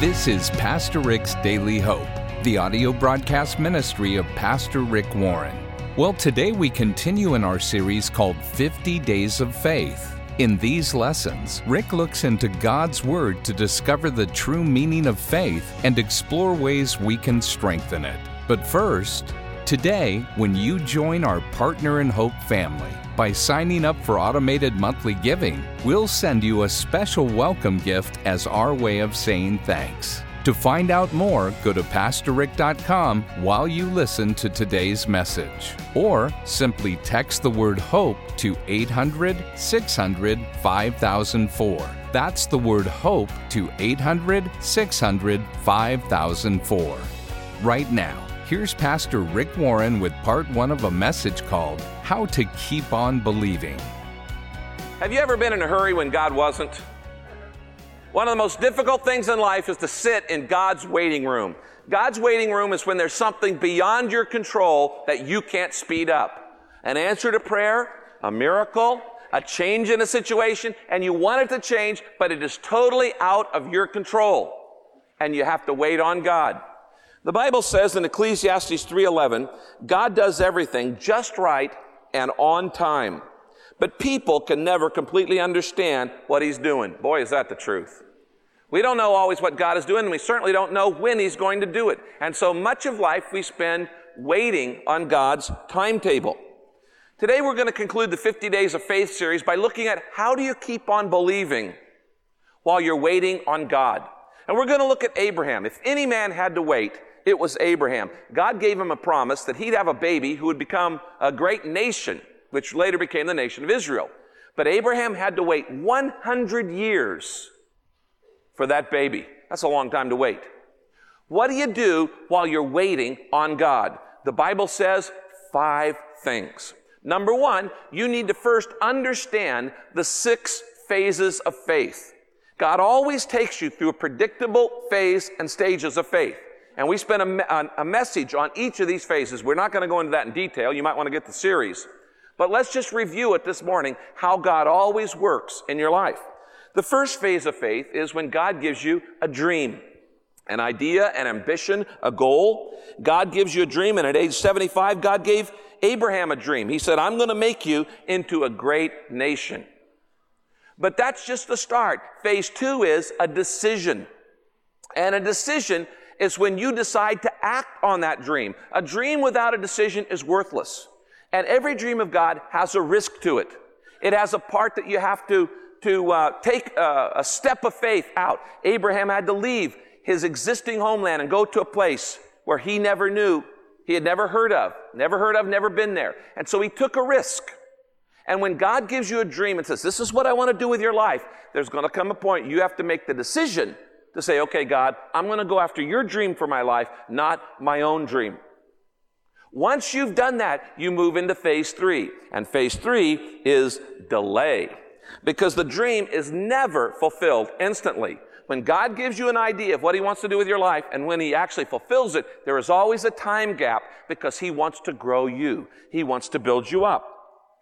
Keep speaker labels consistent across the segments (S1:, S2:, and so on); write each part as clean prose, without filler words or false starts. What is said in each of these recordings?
S1: This is Pastor Rick's Daily Hope, the audio broadcast ministry of Pastor Rick Warren. Well, today we continue in our series called 50 Days of Faith. In these lessons, Rick looks into God's Word to discover the true meaning of faith and explore ways we can strengthen it. But first, today, when you join our Partner in Hope family by signing up for automated monthly giving, we'll send you a special welcome gift as our way of saying thanks. To find out more, go to PastorRick.com while you listen to today's message. Or simply text the word HOPE to 800-600-5004. That's the word HOPE to 800-600-5004. Right now, here's Pastor Rick Warren with part one of a message called How to Keep on Believing.
S2: Have you ever been in a hurry when God wasn't? One of the most difficult things in life is to sit in God's waiting room. God's waiting room is when there's something beyond your control that you can't speed up. An answer to prayer, a miracle, a change in a situation, and you want it to change, but it is totally out of your control. And you have to wait on God. The Bible says in Ecclesiastes 3:11, God does everything just right and on time. But people can never completely understand what He's doing. Boy, is that the truth. We don't know always what God is doing, and we certainly don't know when He's going to do it. And so much of life we spend waiting on God's timetable. Today we're going to conclude the 50 Days of Faith series by looking at how do you keep on believing while you're waiting on God. And we're going to look at Abraham. If any man had to wait, it was Abraham. God gave him a promise that he'd have a baby who would become a great nation, which later became the nation of Israel. But Abraham had to wait 100 years for that baby. That's a long time to wait. What do you do while you're waiting on God? The Bible says 5 things. Number 1, you need to first understand the 6 phases of faith. God always takes you through a predictable phase and stages of faith. And we spent a message on each of these phases. We're not going to go into that in detail. You might want to get the series. But let's just review it this morning, how God always works in your life. The first phase of faith is when God gives you a dream, an idea, an ambition, a goal. God gives you a dream, and at age 75, God gave Abraham a dream. He said, I'm going to make you into a great nation. But that's just the start. Phase 2 is a decision. And a decision is when you decide to act on that dream. A dream without a decision is worthless. And every dream of God has a risk to it. It has a part that you have to take a step of faith out. Abraham had to leave his existing homeland and go to a place where he never knew, he had never heard of, never been there. And so he took a risk. And when God gives you a dream and says, this is what I want to do with your life, there's going to come a point you have to make the decision to say, okay, God, I'm going to go after your dream for my life, not my own dream. Once you've done that, you move into phase 3. And phase 3 is delay. Because the dream is never fulfilled instantly. When God gives you an idea of what He wants to do with your life, and when He actually fulfills it, there is always a time gap because He wants to grow you. He wants to build you up.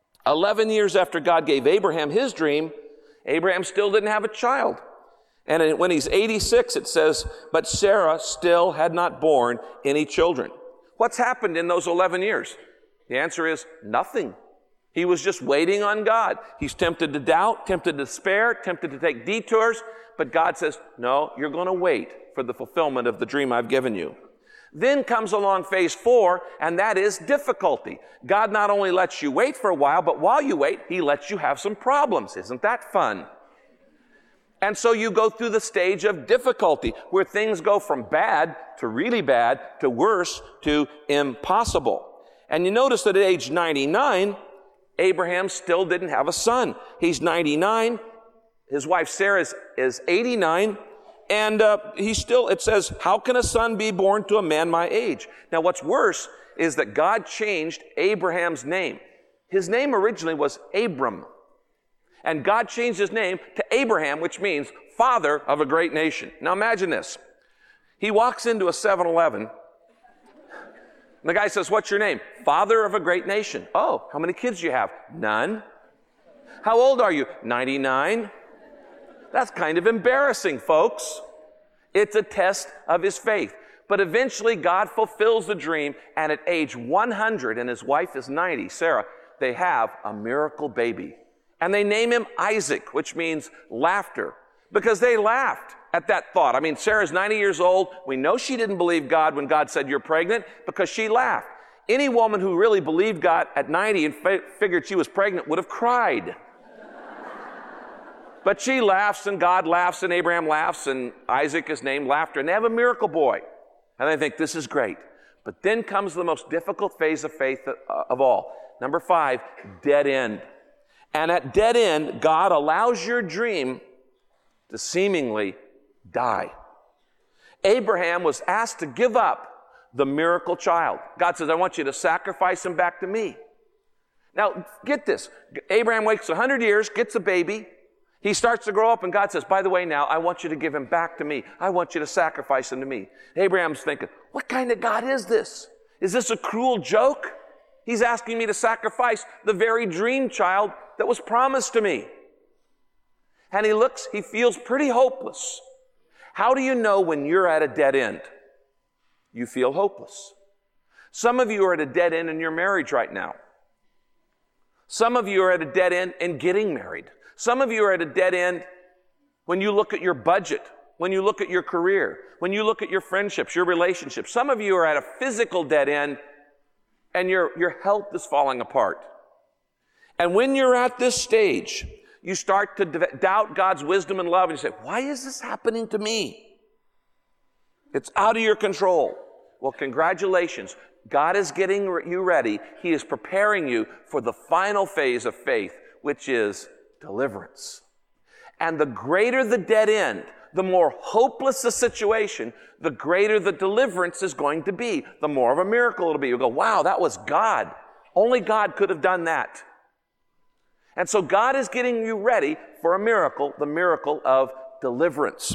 S2: 11 years after God gave Abraham his dream, Abraham still didn't have a child. And when he's 86, it says, but Sarah still had not borne any children. What's happened in those 11 years? The answer is nothing. He was just waiting on God. He's tempted to doubt, tempted to despair, tempted to take detours, but God says, no, you're going to wait for the fulfillment of the dream I've given you. Then comes along phase 4, and that is difficulty. God not only lets you wait for a while, but while you wait, He lets you have some problems. Isn't that fun? And so you go through the stage of difficulty where things go from bad to really bad to worse to impossible. And you notice that at age 99, Abraham still didn't have a son. He's 99. His wife Sarah is 89. And it says, how can a son be born to a man my age? Now what's worse is that God changed Abraham's name. His name originally was Abram. And God changed his name to Abraham, which means father of a great nation. Now imagine this. He walks into a 7-Eleven. And the guy says, what's your name? Father of a great nation. Oh, how many kids do you have? None. How old are you? 99. That's kind of embarrassing, folks. It's a test of his faith. But eventually God fulfills the dream, and at age 100, and his wife is 90, Sarah, they have a miracle baby. And they name him Isaac, which means laughter, because they laughed at that thought. I mean, Sarah's 90 years old. We know she didn't believe God when God said you're pregnant because she laughed. Any woman who really believed God at 90 and figured she was pregnant would have cried. But she laughs, and God laughs, and Abraham laughs, and Isaac is named Laughter, and they have a miracle boy. And they think, this is great. But then comes the most difficult phase of faith of all. Number 5, dead end. And at dead end, God allows your dream to seemingly die. Abraham was asked to give up the miracle child. God says, I want you to sacrifice him back to me. Now, get this. Abraham waits 100 years, gets a baby. He starts to grow up, and God says, by the way, now, I want you to give him back to me. I want you to sacrifice him to me. Abraham's thinking, what kind of God is this? Is this a cruel joke? He's asking me to sacrifice the very dream child that was promised to me. And he feels pretty hopeless. How do you know when you're at a dead end? You feel hopeless. Some of you are at a dead end in your marriage right now. Some of you are at a dead end in getting married. Some of you are at a dead end when you look at your budget, when you look at your career, when you look at your friendships, your relationships. Some of you are at a physical dead end and your health is falling apart. And when you're at this stage, you start to doubt God's wisdom and love, and you say, why is this happening to me? It's out of your control. Well, congratulations. God is getting you ready. He is preparing you for the final phase of faith, which is deliverance. And the greater the dead end, the more hopeless the situation, the greater the deliverance is going to be, the more of a miracle it'll be. You'll go, wow, that was God. Only God could have done that. And so God is getting you ready for a miracle, the miracle of deliverance.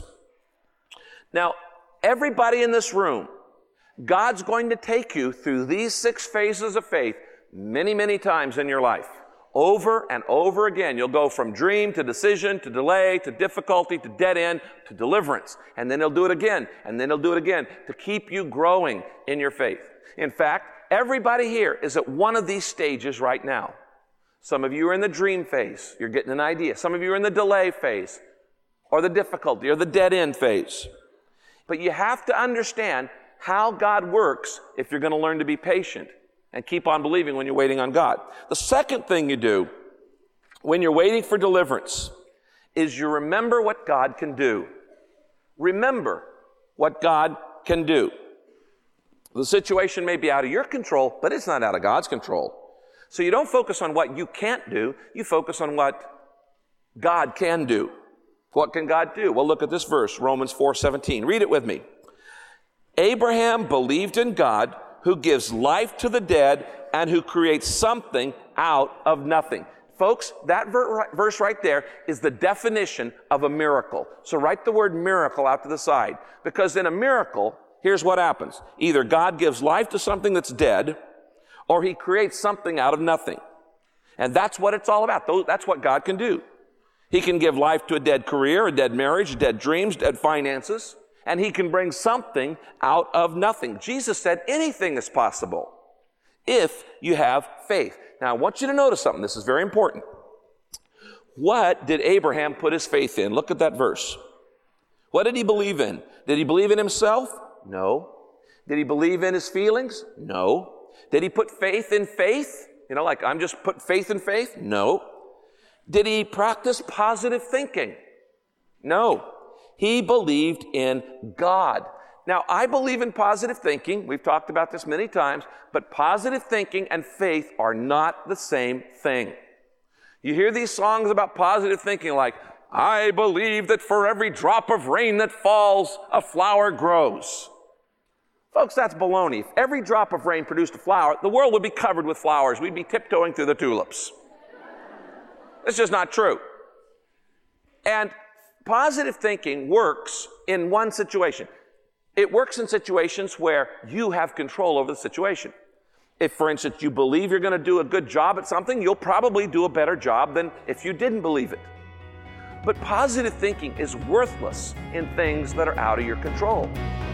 S2: Now, everybody in this room, God's going to take you through these 6 phases of faith many, many times in your life. Over and over again, you'll go from dream to decision to delay to difficulty to dead end to deliverance. And then he'll do it again, and then he'll do it again to keep you growing in your faith. In fact, everybody here is at one of these stages right now. Some of you are in the dream phase. You're getting an idea. Some of you are in the delay phase or the difficulty or the dead end phase. But you have to understand how God works if you're going to learn to be patient and keep on believing when you're waiting on God. The second thing you do when you're waiting for deliverance is you remember what God can do. Remember what God can do. The situation may be out of your control, but it's not out of God's control. So you don't focus on what you can't do, you focus on what God can do. What can God do? Well, look at this verse, Romans 4:17. Read it with me. Abraham believed in God, who gives life to the dead and who creates something out of nothing. Folks, that verse right there is the definition of a miracle. So write the word miracle out to the side. Because in a miracle, here's what happens. Either God gives life to something that's dead, or he creates something out of nothing. And that's what it's all about. That's what God can do. He can give life to a dead career, a dead marriage, dead dreams, dead finances, and he can bring something out of nothing. Jesus said anything is possible if you have faith. Now, I want you to notice something. This is very important. What did Abraham put his faith in? Look at that verse. What did he believe in? Did he believe in himself? No. Did he believe in his feelings? No. Did he put faith in faith? You know, like I'm just put faith in faith? No. Did he practice positive thinking? No. He believed in God. Now, I believe in positive thinking. We've talked about this many times, but positive thinking and faith are not the same thing. You hear these songs about positive thinking like, I believe that for every drop of rain that falls, a flower grows. Folks, that's baloney. If every drop of rain produced a flower, the world would be covered with flowers. We'd be tiptoeing through the tulips. It's just not true. And positive thinking works in one situation. It works in situations where you have control over the situation. If, for instance, you believe you're going to do a good job at something, you'll probably do a better job than if you didn't believe it. But positive thinking is worthless in things that are out of your control.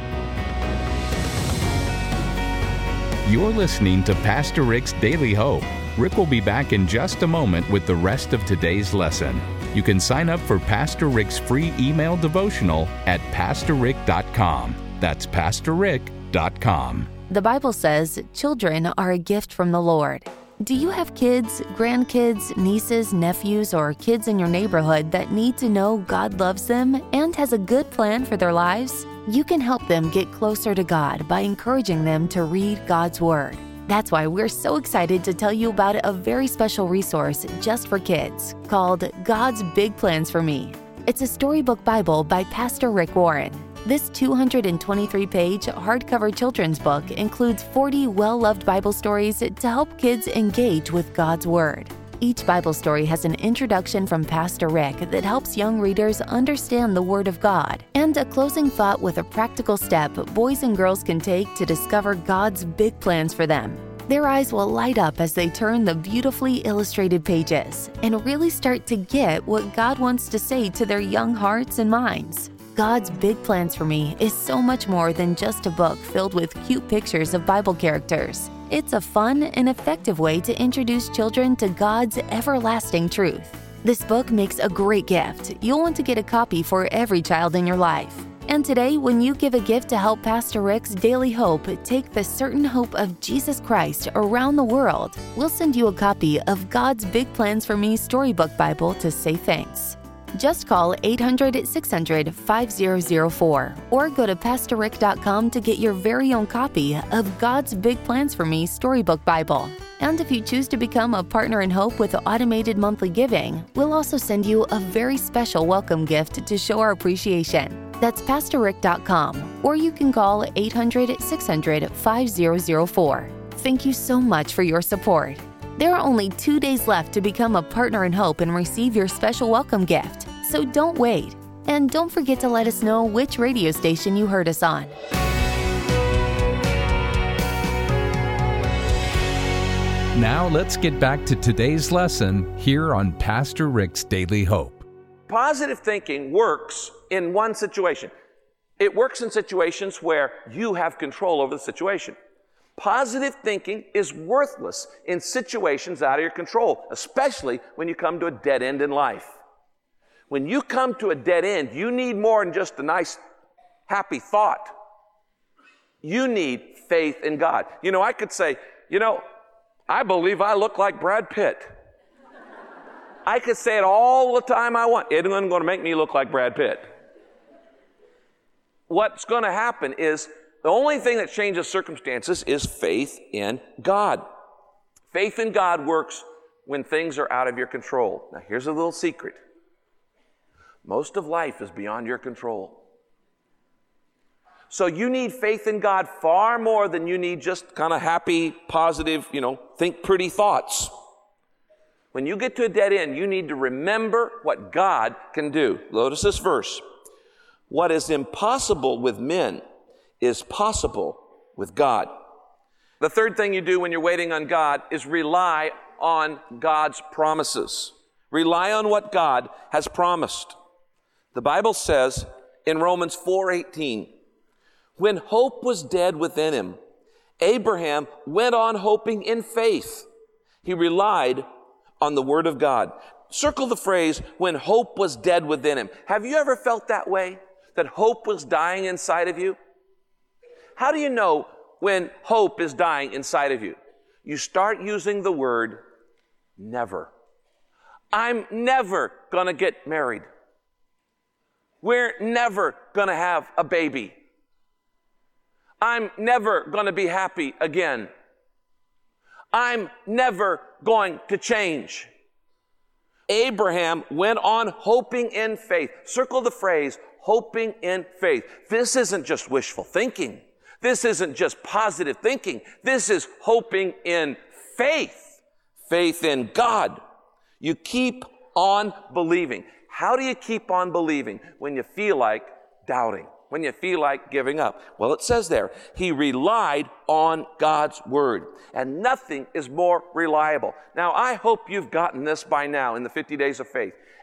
S1: You're listening to Pastor Rick's Daily Hope. Rick will be back in just a moment with the rest of today's lesson. You can sign up for Pastor Rick's free email devotional at pastorrick.com. That's pastorrick.com.
S3: The Bible says children are a gift from the Lord. Do you have kids, grandkids, nieces, nephews, or kids in your neighborhood that need to know God loves them and has a good plan for their lives? You can help them get closer to God by encouraging them to read God's Word. That's why we're so excited to tell you about a very special resource just for kids called God's Big Plans for Me. It's a storybook Bible by Pastor Rick Warren. This 223-page hardcover children's book includes 40 well-loved Bible stories to help kids engage with God's Word. Each Bible story has an introduction from Pastor Rick that helps young readers understand the Word of God, and a closing thought with a practical step boys and girls can take to discover God's big plans for them. Their eyes will light up as they turn the beautifully illustrated pages and really start to get what God wants to say to their young hearts and minds. God's Big Plans for Me is so much more than just a book filled with cute pictures of Bible characters. It's a fun and effective way to introduce children to God's everlasting truth. This book makes a great gift. You'll want to get a copy for every child in your life. And today, when you give a gift to help Pastor Rick's Daily Hope take the certain hope of Jesus Christ around the world, we'll send you a copy of God's Big Plans for Me storybook Bible to say thanks. Just call 800-600-5004 or go to pastorrick.com to get your very own copy of God's Big Plans for Me storybook Bible. And if you choose to become a partner in hope with automated monthly giving, we'll also send you a very special welcome gift to show our appreciation. That's pastorrick.com, or you can call 800-600-5004. Thank you so much for your support. There are only 2 days left to become a partner in hope and receive your special welcome gift, so don't wait. And don't forget to let us know which radio station you heard us on.
S1: Now let's get back to today's lesson here on Pastor Rick's Daily Hope.
S2: Positive thinking works in one situation. It works in situations where you have control over the situation. Positive thinking is worthless in situations out of your control, especially when you come to a dead end in life. When you come to a dead end, you need more than just a nice, happy thought. You need faith in God. I could say, I believe I look like Brad Pitt. I could say it all the time I want. It isn't going to make me look like Brad Pitt. What's going to happen is the only thing that changes circumstances is faith in God. Faith in God works when things are out of your control. Now, here's a little secret. Most of life is beyond your control. So you need faith in God far more than you need just kind of happy, positive, think pretty thoughts. When you get to a dead end, you need to remember what God can do. Notice this verse. What is impossible with men is possible with God. The third thing you do when you're waiting on God is rely on God's promises. Rely on what God has promised. The Bible says in Romans 4:18, when hope was dead within him, Abraham went on hoping in faith. He relied on the Word of God. Circle the phrase, when hope was dead within him. Have you ever felt that way? That hope was dying inside of you? How do you know when hope is dying inside of you? You start using the word never. I'm never going to get married. We're never going to have a baby. I'm never going to be happy again. I'm never going to change. Abraham went on hoping in faith. Circle the phrase, hoping in faith. This isn't just wishful thinking. This isn't just positive thinking. This is hoping in faith. Faith in God. You keep on believing. How do you keep on believing? When you feel like doubting. When you feel like giving up. Well, it says there, he relied on God's Word. And nothing is more reliable. Now, I hope you've gotten this by now in the 50 Days of Faith.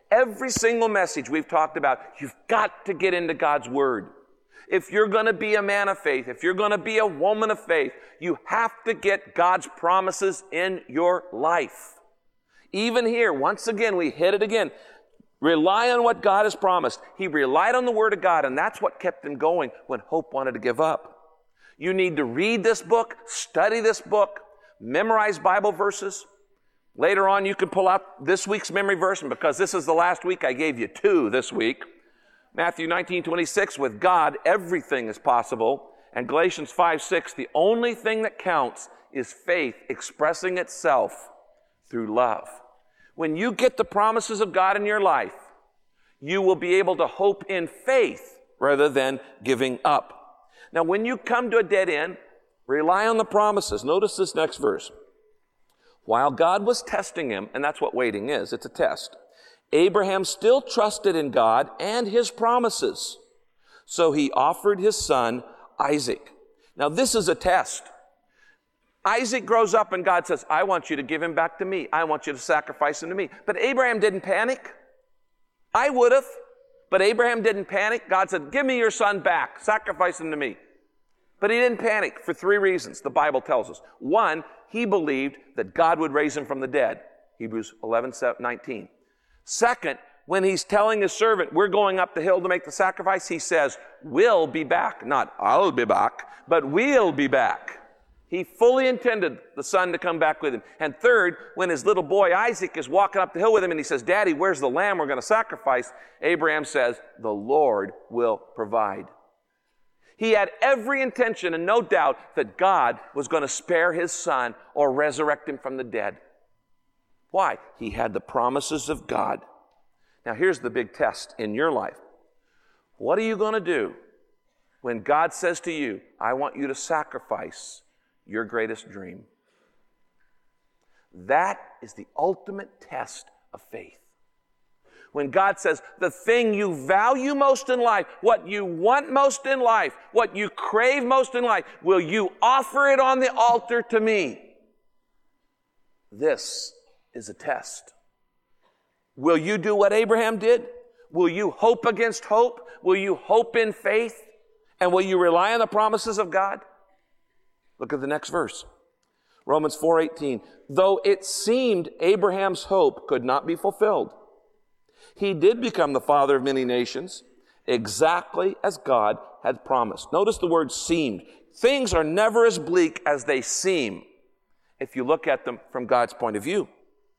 S2: Every single message we've talked about, you've got to get into God's Word. If you're going to be a man of faith, if you're going to be a woman of faith, you have to get God's promises in your life. Even here, once again, we hit it again. Rely on what God has promised. He relied on the Word of God, and that's what kept him going when hope wanted to give up. You need to read this book, study this book, memorize Bible verses. Later on, you can pull out this week's memory verse, and because this is the last week, I gave you 2 this week. Matthew 19:26, with God, everything is possible. And Galatians 5:6, the only thing that counts is faith expressing itself through love. When you get the promises of God in your life, you will be able to hope in faith rather than giving up. Now, when you come to a dead end, rely on the promises. Notice this next verse. While God was testing him, and that's what waiting is, it's a test, Abraham still trusted in God and his promises. So he offered his son, Isaac. Now, this is a test. Isaac grows up and God says, I want you to give him back to me. I want you to sacrifice him to me. But Abraham didn't panic. I would have. But Abraham didn't panic. God said, give me your son back. Sacrifice him to me. But he didn't panic for 3 reasons, the Bible tells us. 1, he believed that God would raise him from the dead. Hebrews 11:19. Second, when he's telling his servant, we're going up the hill to make the sacrifice, he says, we'll be back. Not I'll be back, but we'll be back. He fully intended the son to come back with him. And third, when his little boy Isaac is walking up the hill with him and he says, Daddy, where's the lamb we're going to sacrifice? Abraham says, the Lord will provide. He had every intention and no doubt that God was going to spare his son or resurrect him from the dead. Why? He had the promises of God. Now here's the big test in your life. What are you going to do when God says to you, I want you to sacrifice your greatest dream? That is the ultimate test of faith. When God says, the thing you value most in life, what you want most in life, what you crave most in life, will you offer it on the altar to me? This is a test. Will you do what Abraham did? Will you hope against hope? Will you hope in faith? And will you rely on the promises of God? Look at the next verse. Romans 4:18. Though it seemed Abraham's hope could not be fulfilled, he did become the father of many nations, exactly as God had promised. Notice the word seemed. Things are never as bleak as they seem if you look at them from God's point of view.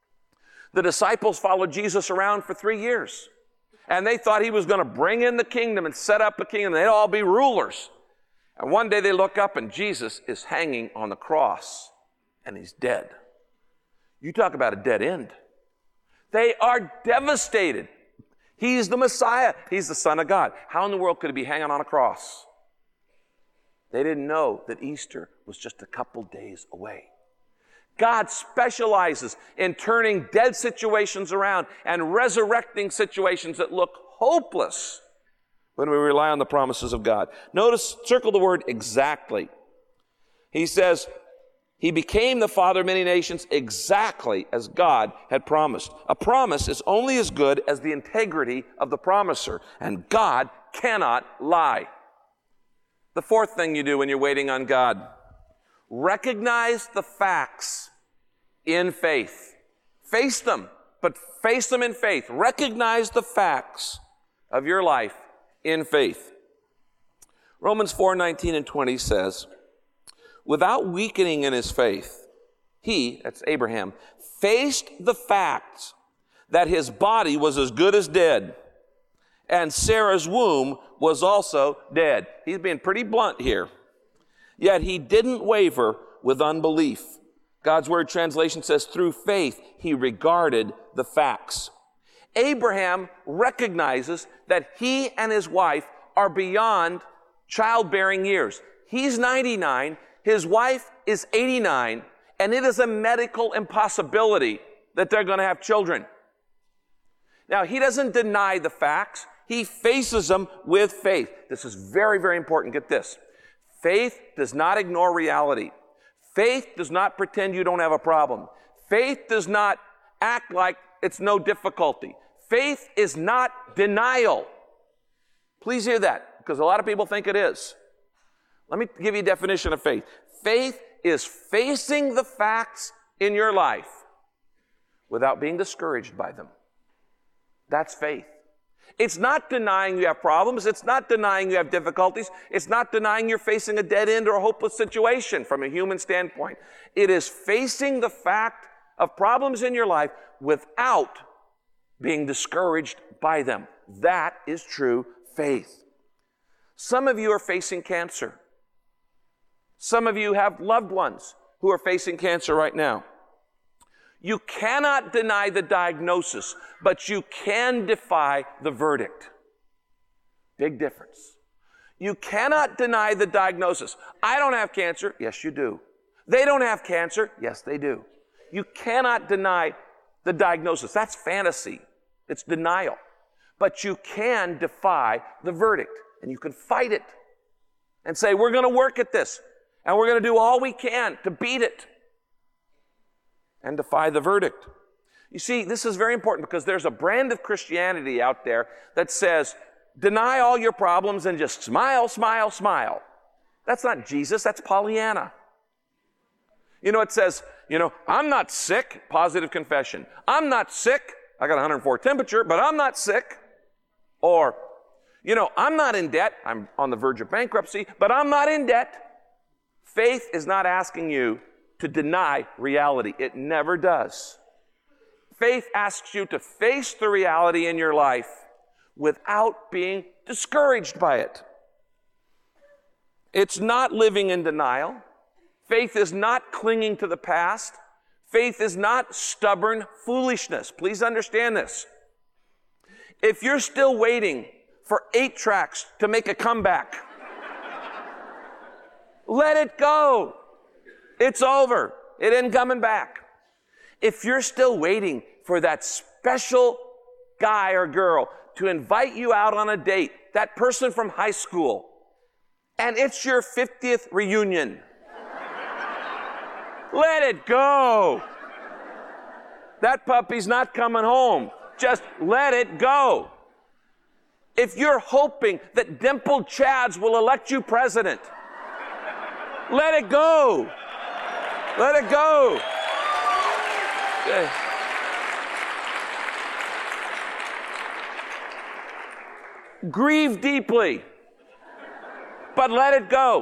S2: The disciples followed Jesus around for 3 years, and they thought he was going to bring in the kingdom and set up a kingdom. They'd all be rulers. And one day they look up and Jesus is hanging on the cross and he's dead. You talk about a dead end. They are devastated. He's the Messiah. He's the Son of God. How in the world could he be hanging on a cross? They didn't know that Easter was just a couple days away. God specializes in turning dead situations around and resurrecting situations that look hopeless when we rely on the promises of God. Notice, circle the word exactly. He says, he became the father of many nations exactly as God had promised. A promise is only as good as the integrity of the promiser, and God cannot lie. The fourth thing you do when you're waiting on God, recognize the facts in faith. Face them, but face them in faith. Recognize the facts of your life in faith. Romans 4:19 and 20 says, without weakening in his faith, he, that's Abraham, faced the fact that his body was as good as dead, and Sarah's womb was also dead. He's being pretty blunt here. Yet he didn't waver with unbelief. God's word translation says, through faith, he regarded the facts. Abraham recognizes that he and his wife are beyond childbearing years. He's 99, his wife is 89, and it is a medical impossibility that they're going to have children. Now, he doesn't deny the facts. He faces them with faith. This is very, very important. Get this. Faith does not ignore reality. Faith does not pretend you don't have a problem. Faith does not act like it's no difficulty. Faith is not denial. Please hear that, because a lot of people think it is. Let me give you a definition of faith. Faith is facing the facts in your life without being discouraged by them. That's faith. It's not denying you have problems. It's not denying you have difficulties. It's not denying you're facing a dead end or a hopeless situation from a human standpoint. It is facing the fact of problems in your life without being discouraged by them. That is true faith. Some of you are facing cancer. Some of you have loved ones who are facing cancer right now. You cannot deny the diagnosis, but you can defy the verdict. Big difference. You cannot deny the diagnosis. I don't have cancer. Yes, you do. They don't have cancer. Yes, they do. You cannot deny the diagnosis. That's fantasy. It's denial. But you can defy the verdict, and you can fight it and say, we're going to work at this, and we're going to do all we can to beat it and defy the verdict. You see, this is very important because there's a brand of Christianity out there that says, deny all your problems and just smile, smile, smile. That's not Jesus, that's Pollyanna. It says, I'm not sick, positive confession. I'm not sick, I got 104 temperature, but I'm not sick. Or, I'm not in debt, I'm on the verge of bankruptcy, but I'm not in debt. Faith is not asking you to deny reality. It never does. Faith asks you to face the reality in your life without being discouraged by it. It's not living in denial. Faith is not clinging to the past. Faith is not stubborn foolishness. Please understand this. If you're still waiting for 8 tracks to make a comeback, let it go. It's over. It ain't coming back. If you're still waiting for that special guy or girl to invite you out on a date, that person from high school, and it's your 50th reunion, let it go. That puppy's not coming home. Just let it go. If you're hoping that dimpled Chads will elect you president, let it go. Let it go. Okay. Grieve deeply, but let it go.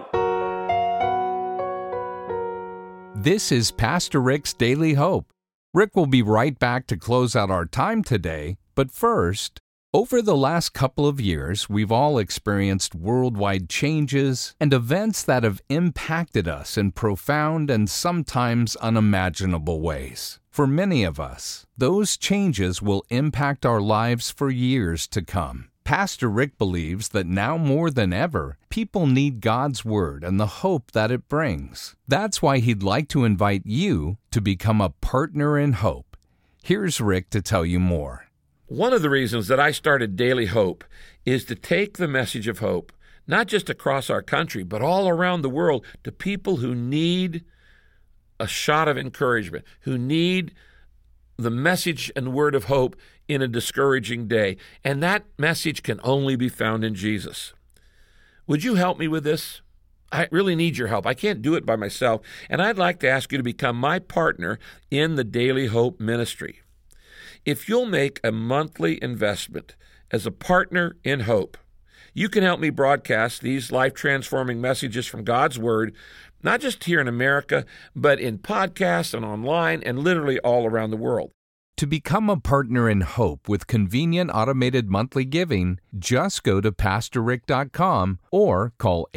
S1: This is Pastor Rick's Daily Hope. Rick will be right back to close out our time today, but first, over the last couple of years, we've all experienced worldwide changes and events that have impacted us in profound and sometimes unimaginable ways. For many of us, those changes will impact our lives for years to come. Pastor Rick believes that now more than ever, people need God's Word and the hope that it brings. That's why he'd like to invite you to become a partner in hope. Here's Rick to tell you more.
S4: One of the reasons that I started Daily Hope is to take the message of hope, not just across our country, but all around the world, to people who need a shot of encouragement, who need the message and word of hope in a discouraging day. And that message can only be found in Jesus. Would you help me with this? I really need your help. I can't do it by myself. And I'd like to ask you to become my partner in the Daily Hope ministry. If you'll make a monthly investment as a partner in hope, you can help me broadcast these life-transforming messages from God's Word, not just here in America, but in podcasts and online and literally all around the world.
S1: To become a partner in hope with convenient automated monthly giving, just go to PastorRick.com or call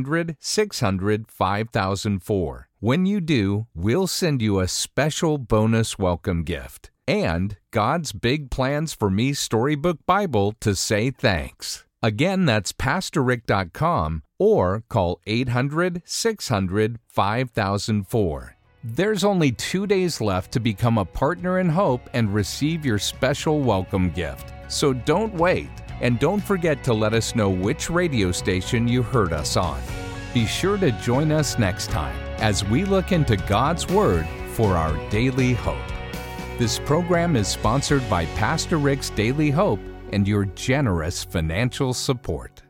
S1: 800-600-5004. When you do, we'll send you a special bonus welcome gift and God's Big Plans for Me Storybook Bible to say thanks. Again, that's PastorRick.com or call 800-600-5004. There's only 2 days left to become a partner in hope and receive your special welcome gift. So don't wait, and don't forget to let us know which radio station you heard us on. Be sure to join us next time as we look into God's Word for our daily hope. This program is sponsored by Pastor Rick's Daily Hope and your generous financial support.